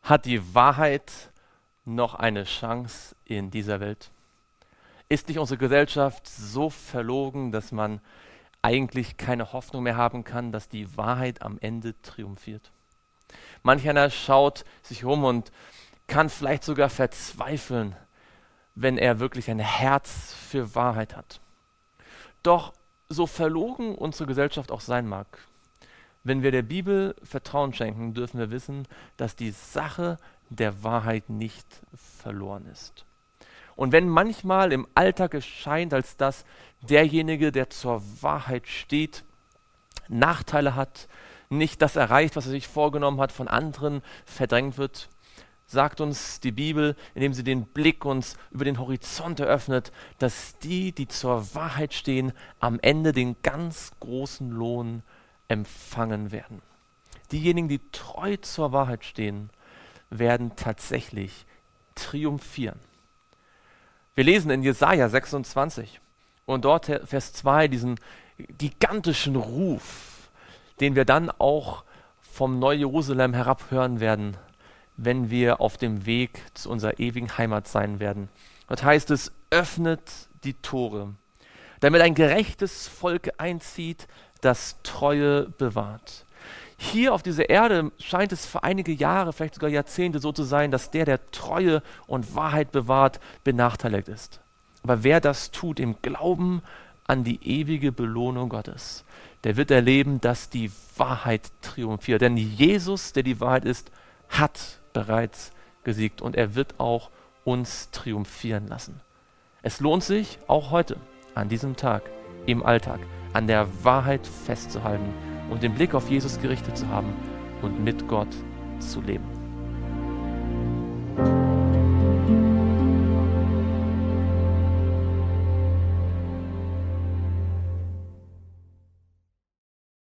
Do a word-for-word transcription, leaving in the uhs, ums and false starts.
Hat die Wahrheit noch eine Chance in dieser Welt? Ist nicht unsere Gesellschaft so verlogen, dass man eigentlich keine Hoffnung mehr haben kann, dass die Wahrheit am Ende triumphiert? Manch einer schaut sich um und kann vielleicht sogar verzweifeln, wenn er wirklich ein Herz für Wahrheit hat. Doch so verlogen unsere Gesellschaft auch sein mag, wenn wir der Bibel Vertrauen schenken, dürfen wir wissen, dass die Sache der Wahrheit nicht verloren ist. Und wenn manchmal im Alltag es scheint, als dass derjenige, der zur Wahrheit steht, Nachteile hat, nicht das erreicht, was er sich vorgenommen hat, von anderen verdrängt wird, sagt uns die Bibel, indem sie den Blick uns über den Horizont eröffnet, dass die, die zur Wahrheit stehen, am Ende den ganz großen Lohn empfangen werden. Diejenigen, die treu zur Wahrheit stehen, werden tatsächlich triumphieren. Wir lesen in Jesaja sechsundzwanzig und dort Vers zwei diesen gigantischen Ruf, den wir dann auch vom Neu-Jerusalem herabhören werden, wenn wir auf dem Weg zu unserer ewigen Heimat sein werden. Dort heißt es, öffnet die Tore, damit ein gerechtes Volk einzieht, das Treue bewahrt. Hier auf dieser Erde scheint es für einige Jahre, vielleicht sogar Jahrzehnte so zu sein, dass der, der Treue und Wahrheit bewahrt, benachteiligt ist. Aber wer das tut im Glauben an die ewige Belohnung Gottes, der wird erleben, dass die Wahrheit triumphiert. Denn Jesus, der die Wahrheit ist, hat bereits gesiegt und er wird auch uns triumphieren lassen. Es lohnt sich auch heute, an diesem Tag, im Alltag, an der Wahrheit festzuhalten und den Blick auf Jesus gerichtet zu haben und mit Gott zu leben.